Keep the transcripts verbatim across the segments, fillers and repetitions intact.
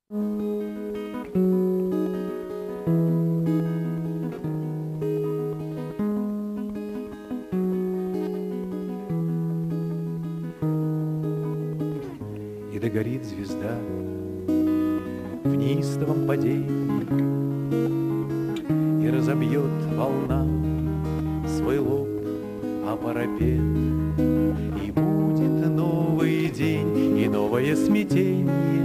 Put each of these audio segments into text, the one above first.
И догорит звезда в неистовом падении, и разобьет волна свой лоб о парапет, и будет новый день, и новое смятение,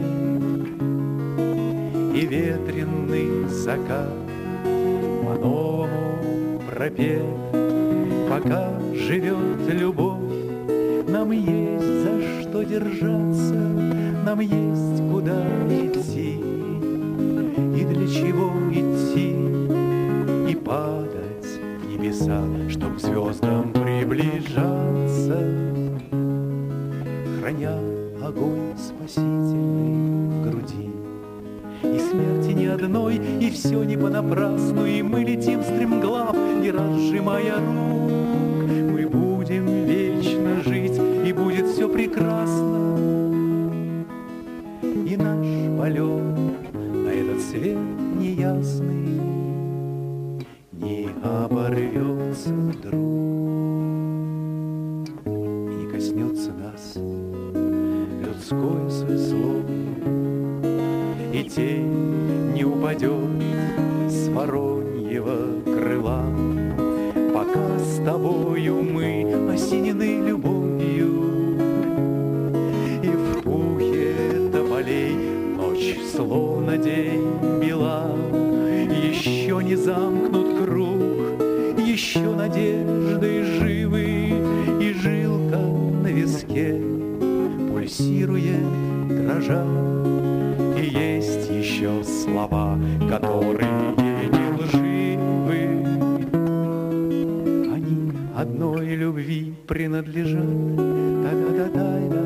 и ветреный закат по-новому пропет. Пока живет любовь, нам есть за что держаться, нам есть куда идти, и для чего идти, и падать в небеса, чтоб к звездам приближаться, храня огонь спасительный в груди. И смерти ни одной, и все не понапрасну, и мы летим стремглав, не разжимая рук. Мы будем вечно жить, и будет все прекрасно, и наш полет на этот свет неясный не оборвется вдруг, и не коснется нас людское сословие, и тень не упадет с вороньего крыла, пока с тобою мы осенены любовью, и в пухе тополей ночь словно день бела. Еще не замкнут круг, еще надежды живы, и жилка на виске пульсирует, дрожа. И есть еще слова, которые не лживы, они одной любви принадлежат. Та-да-да-да-да.